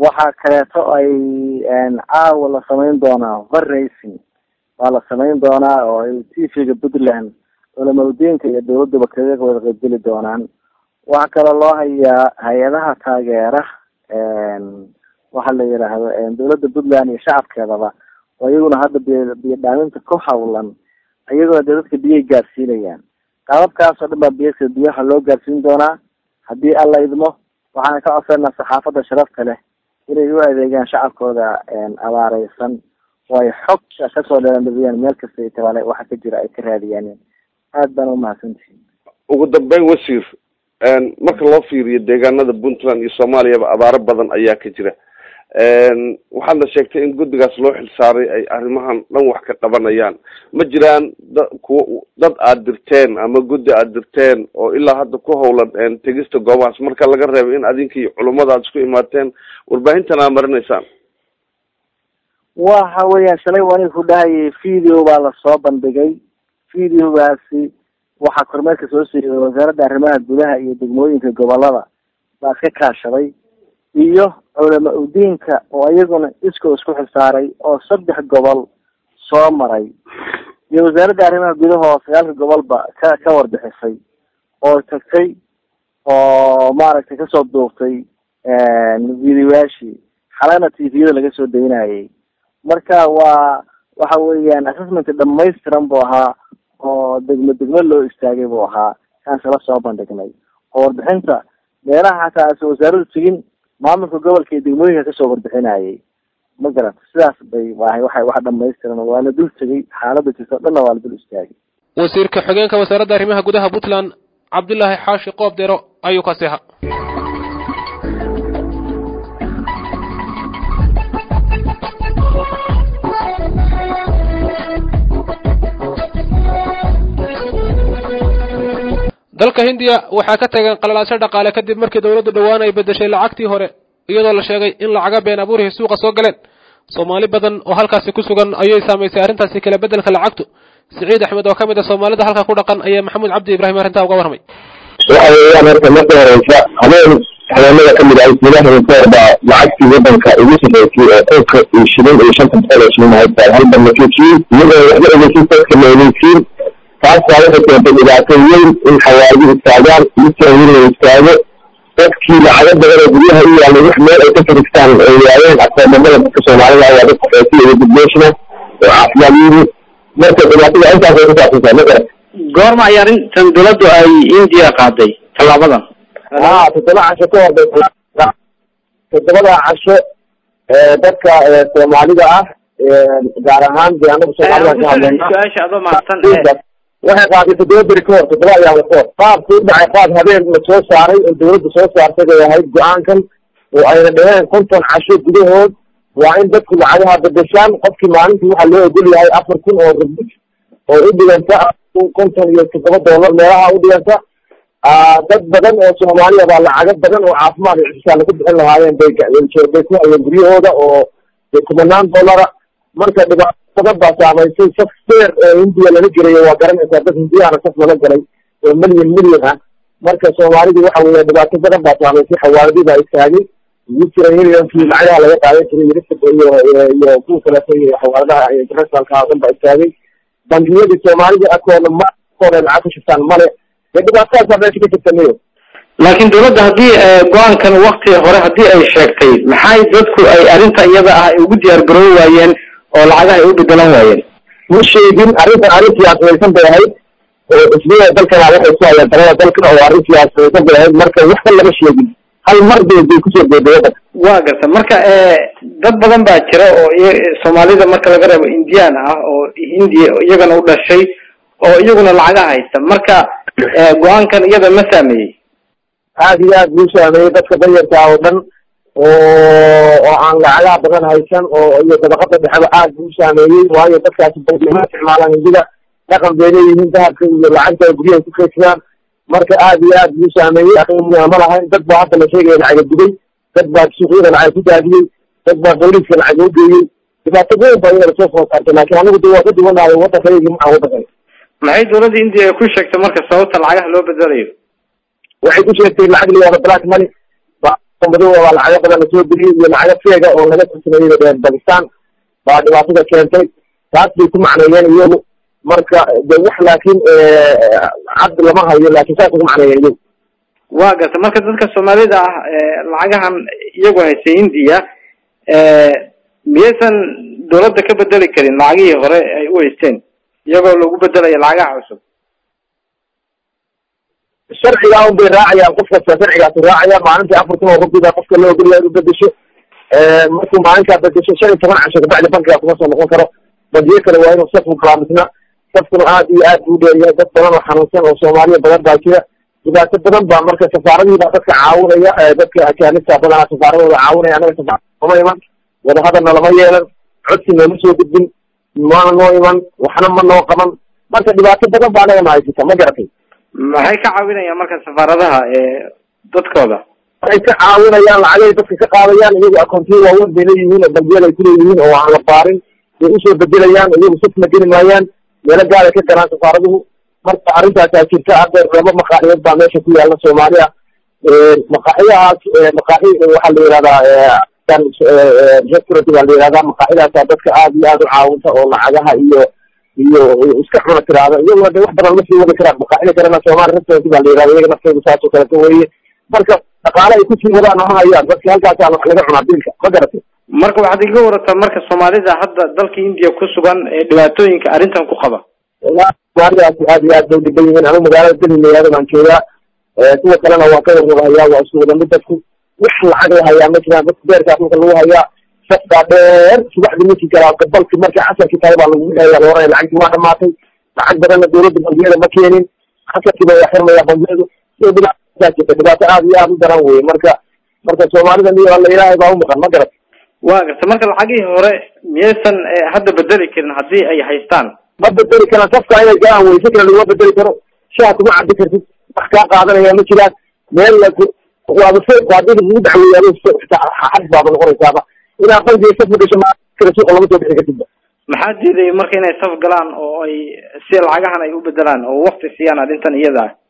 waxaa kaleeto ay caawa la samayn doonaa varracing waa la samayn doonaa oo ay t v-ga puntland culamaudiinka iyo dawladaba kaga wada qaybgeli doonaan. waxaa kaloo loo hayaa hay-adaha taageera waxa la yidhaahdo dawladda puntland iyo shacabkeedaba oo iyaguna hadda biyo dhaaminta ku hawlan iyagoo de dadka biyay gaarsiinayaan. qaababkaas oo dhan baa biyaska biyaha loo gaarsiin doonaa haddii alla idmo. waxaana ka codsanaa saxaafadda sharafta leh inay u adeegaan shacabkooda abaareysan oo ay xog kasoo dheelandabiyaan meel kasta itabaale waxa ka jira ay ka raadiyaan. aad baan umahadsantihin. ugu dambeyn wasiir marka loo fiiriyo deegaanada puntland iyo soomaaliyaba abaaro badan ayaa ka jira. waxaadna sheegtay in guddigaas loo xilsaaray ay arrimahan dhan wax ka qabanayaan. ma jiraan da kuwa dad aada dirteen ama guddi aada dirteen oo ilaa hadda ku hawlan tegista goobahaas marka laga reebo in adinkii culummada aada isku imaateen warbaahintan aad marinaysaan? waxa weeyaan shalay waan ku dhahayay video baa lasoo bandhigay. videogaasi waxaa kormeerka soo siiyay wasaaradda arrimaha gudaha iyo degmooyinka gobolada baa iska kaashaday iyo culama udiinka oo iyaguna iskoo isku xilsaaray oo saddex gobol soo maray iyo wasaaradda arrimaha gudaha oo sagaalka gobolba ka ka warbixisay oo tagtay oo maaragtay kasoo duuftay videoyaashii xalana t v-da laga soo daynayay. marka waa waxa weeyaan assessment dhamaystiran buu ahaa oo degmo degmo loo istaagay buu ahaa kaanse la soo bandhignay oo warbixinta meelaha xataa aas wasaaradu tegin maamulka gobolka iyo degmooyinka kasoo warbixinayay. ma garata sidaas bay waahay waxa wax dhamaystiran waa la dul tegay xaaladda jirta dhanna waa la dul istaagay. wasiirka xigeenka wasaaradda arrimaha gudaha puntland cabdullaahi xaashi qoob dero ayuu ka seexa. dalka hindiya waxaa ka tagan qalalaasho dhaqaale kadib markii dawladdu dhowaan ay bedeshay lacagtii hore iyadoo la sheegay in lacaga been abuurihii suuqa soo galeen. soomaali badan oo halkaasi ku sugan ayay saamaysay arrintaasi kala bedelka lacagtu. siciid axmed oo ka mid ah soomaalida halka ku dhaqan ayaa maxamuud cabdi ibraahim arrintaa uga warramay. waxa weeyaan horta marka horeysa habeen habeenada kamid ah gudaha rekoorda lacagtii wadanka ugu sarreysay ee qolka iyo shilin iyo shanta boqol oo shilin ahayd baa hal bannakeejiyey iyadoo waxba ogeysin dadka la ogeysiin. taas baa waxay keentay dhibaato weyn in xawaadi istaagaan midkaan weliba istaago dadkii lacago badan oo guryaha u yaalay wax meel ay ka fariistaan ay waayeen akoomamada dadka soomaalida waa dad qaxooti iyo dibnationa oo caafimaad yimi. marka dhibaatada intaasay ku saabsantahay. ma garat goorma ay arrintan dawladdu ay indiya qaaday tallaabadan? ha toddoba casho ka hor toddobada casho dadka soomaalida ah gaar ahaan dee anagu soomaalida ka hadlayna su-aasha adoo mahadsan waxay qaaday toddoba beri ka hor toddoba ayaama ka hor qaabku u dhacay qaab habeen la soo saaray oo dawladda soo saartay bay ahayd go-aankan oo ayna dheheen konton casho gudahood waa in dadku lacagaha bedeshaan. qofkii maalintii waxaa loo ogol yahay afar kun oo rubid oo u dhiganta konton iyo toddoba doolar meelaha u dhiganta. dad badan oo soomaaliya baa lacago badan oo caafimaad iyo cisbitaalla ku bixin lahaayeen bay bay ku hayeen guryahooda oo dee kumanaan doolara. marka dhibaato badan baa saamaysay. saf seer ee hindiya lala gelayo waa garanaysaa dad hindiyahana saf lala galay oo milyan milyan ah. marka soomaalidu waxa weeya dhibaato badan baa saamaysay. xawaaladii baa istaagay ugu jira heliyankii lacagaha laga qaadan jiray yurista iyo iyo kuwa kaleeto iyo xawaaladaha internationalka oo dhan baa istaagay. bangiyadii soomaalida akoona ma akoona lacag ku shiftaan male. dee dhibaatadaasa meesha ka jirta miyo. laakiin dawladda haddii go-aankan wakti hore haddii ay sheegtay maxay dadku ay arrinta iyada ah ugu diyaar garoobi waayeen oo lacagaha ay u bedelan waayeen? ma sheegin arrintan arrin siyaasadaysan bay ahayd oo xisbiga dalkana waxay ku hayaan talada dalka oo arrin siyaasadaysan bay ahayd. marka waxba lama sheegin hal mar bay bay kusoo boodday wadanka. waa garta marka dad badan baa jira oo soomaalida marka laga reebo indian ah oo hindiya iyagana u dhashay oo iyaguna lacagaha haysta. marka go-aankan iyada ma saameeyey? aad iyo aad buu saameeyey dadka danyartaa oo dhan oo oo aan lacagaha badan haysan oo iyo dabaqada dhexeba aad buu saameeyey. waayo dadkaasi baylama isticmaalaan hindida dhaqan bay leeyihiin dahabka iyo lacagta guryahay ku kaydsadaan. marka aad iyo aad buu saameeyey. aqoon ma lahayn. dad baa hadda la sheegaya lacaga dubay, dad baa suuqyada lacag ku daadiyey, dad baa booliiska lacag u geeyey. dhibaato weyn baa iyada lasoo soo saartay. laakiin anigu de waa ka duwanahay waddankayagii maa waddankay. maxay dawladda indiya ay ku sheegtay marka sababta lacagaha loo bedelayo? waxay ku sheegtay lacag la yihahdo black money madow waa lacago badan lasoo geliyey iyo lacago feega oo laga tirsameeyey bakistan baa dhibaatada keentay taas bay ku macneeyeen iyagu marka de wax laakiin cad lama hayo laakiin saas ku macneeyeen iyagu waa garta marka dadka soomaalida ah lacagahan iyagu haystay hindiya miyaysan dawladda ka bedeli karin lacagihii hore ay u haysteen iyagoo lagu bedelayo lacagaha cusub sharciga un bay raacayaan qof kasta sharcigaas raacaya maalintii afartan oo rubiga qofka loo ogolyahay inuu bedesho markuu maalinkaa bedesho shan iyo toban casho kabacdi bankiga kuma soo noqon karo bangiyo kale waa inuu safku kalaamisna safkuna aad iyo aad buu dheeryahay dad badan oo xanuunsan oo soomaaliya badan baa jira dhibaato badan baa marka safaaradii baa dadka caawinaya dadka ajaanibta badanaa safaaradooda caawinaya anaga safaarama iman wadahadalna lama yeelan codsi nooma soo gudbin mana noo iman waxna ma noo qaban marka dhibaato badan baa anaga nahaysata ma garatay maxay ka caawinayaan marka safaaradaha dadkooda waxay ka caawinayaan lacagay dadka ka qaadayaan iyagu akoontiya waaweyn bay leeyihiin oo bangiyada ay kuleeyihiin oo aan la baarin bay usoo bedelayaan iyagu safna geli maayaan meelo gaar ay ka galaan safaaraduhu marka arrintaasaa jirta hadda laba maqaaxiyood baa meesha ku yaalla soomaaliya maqaaxiyahaas maqaaxi waxaa la yihahdaa restaurant baa la yihahdaa maqaaxidaasaa dadka aad iyo aad u caawinta oo lacagaha iyo iyo iska cuna tiraada iyagoo de wax badan ma sii wadi karaan maqaaxida kalena somaali restaurant baa la yihahda iyaga naftooda saas oo kaleto weeye marka dhaqaale ay kusii wadaan ma hayaan dadka halkaasaan wax laga cunaa dilka ma garatay marka waxaad iga warataa marka soomaalida hadda dalka India ku sugan ee dhibaatooyinka arrintan ku qaba soomaalida aad iyo aad bay dhiban yihiin anigu magaalada Delhi leeyahay baan joogaa kuwa kalena waa ka warhayaa waa isku wada mid dadku wax lacag la hayaa ma jiraan dadka beerkaas marka lagu hayaa safka dheer subaxdii ninkii galaa balki markii casarkii tahay baa lagu hayaa looranaya lacagtii waa dhamaatay lacag badanna dawladda bangiyada ma keenin casarkii baa xirmaya bangiyadu iyo dhibaato dhibaato aad iyo aad u daran weye marka marka soomaalida niyo alla ilaahay baa u maqan ma garat waa garta marka lacagihii hore miyaysan hadda bedeli karin haddii ay haystaan ma bedeli karaan safka inay galaan weye si kale laguma bedeli karo shaha kuma cabdi kartid wax kaa qaadanaya ma jiraan meel waaba seebka haddii lagugu dacweeyaado xad baaba noqonaysaaba inaa bangiga saf magasho ma kale suuqa lama soo bixi kartidba maxaa diidaya marka inay saf galaan oo ay si lacagahan ay u bedelaan oo wakti siiyaan arrintan iyada ah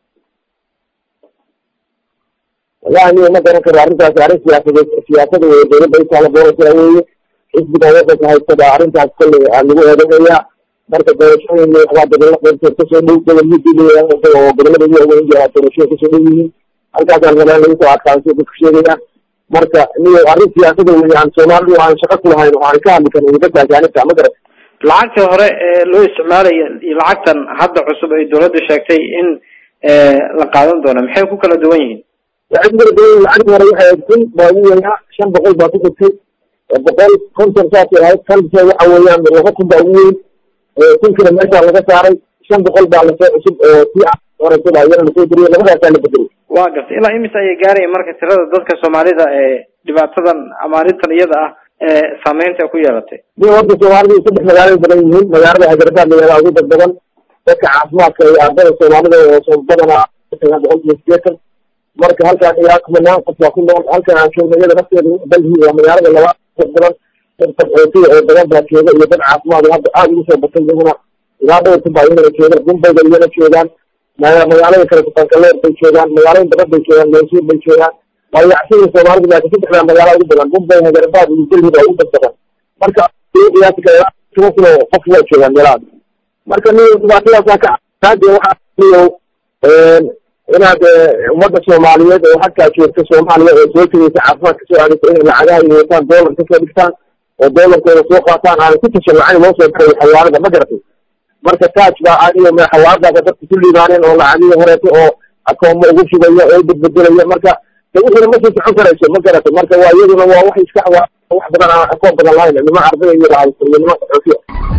wallahi niyo ma garan karo arrintaas arrin siyaasadeed siyaasada weye dawladda intaa la booraysaa weeye xisbiga waddanka haystada arrintaas kolley aa lagu eedeynaya marka doorashooyin waxbaa gobollo qaybtood kasoo dhow gobolmidii oo gobollada ugu waaweyn jira doorashooyin kasoo dhow yihiin halkaasaan rabaa lagu soo adkaan sida dadku sheegayaan marka niyo arrin siyaasada weye aan soomaalidu aan shaqo ku lahayn oo aan ka hadli karin dadka ajaanibta ma garat lacagtii hore ee loo isticmaalaya iyo lacagtan hadda cusub ay dawladda sheegtay in la qaadan doono maxay ku kala duwan yihiin waxay ku kala duwan yihiin lacagtii hore waxay ahayd kun baa ugu weynaa shan boqol baa ku xigtay boqol konton saasay ahayd kanse waxa weeyaan laba kun baa ugu weyn kunkina meeshaa laga saaray shan boqol baa lasoo cusub oo sii horeysada ayana lasoo diriyay labadaasaa la bedelay waa gartay ilaa imise ayay gaaraya marka tirada dadka soomaalida ee dhibaatadan ama arrintan iyada ah ee saameynta ku yeelatay ni horta soomaalida saddex magaalay badan yihiin magaalada Hyderabad la ugu dad badan dadka caafimaadka iyo ardada soomaalida oo soo badanaa boqol iyo sideetan marka halkaan ilaa kumanaan qof waa ku nool halkan aan joogno iyada nafteeda Delhi waa magaalada labaad dad badan dad qaxootiga oo badan baa jooga iyo dad caafimaad hadda aad ugu soo batay iyaguna ilaa dhowrka baa iyagana jooga Mumbai iyagana joogaan magaalada kale Bangalore bay joogaan magaalooyin badan bay joogaan Mysore bay joogaan waa yacsiga soomaalida laakiin saddexdaa magaalo ugu badan Mumbai Hyderabad iyo Delhi baa ugu badan marka qiyaasi kale kuma kulo qof waa joogaan meelahaas marka ni dhibaatadaasa ka taade waxaa niyo inaad ummadda soomaaliyeed oo halkaa joogta soomaaliya oo soo tegeysa caafimaad kasoo aadaysa inay lacagaha iyo wataan doolar kasoo dhigtaan oo doolarkooda soo qaataan aanay ku tashan lacag loo soo bixayo xawaarada ma garatay marka taaj baa adiyo xawaaradaasa dadka ku liibaaneen oo lacagihii horeeto oo akoomo ugu shubaya oo bedbedelaya marka dawixina ma sii socon karayso ma garatay marka waa iyaduna waa wax iska wax badan aan akoon badan lahayn nima ardada iyo lahaysto iyo nima qaxootiya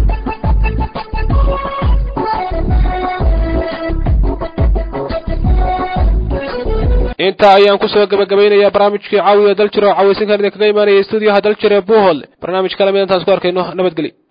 inta ayaan kusoo gabagabaynayaa barnaamijkii caawiya daljiro cawaysan kan idinkaga imaanaya stuudiyaha daljiro ee buuhoodle barnaamij kale mid intaas ku arkayno nabadgelyo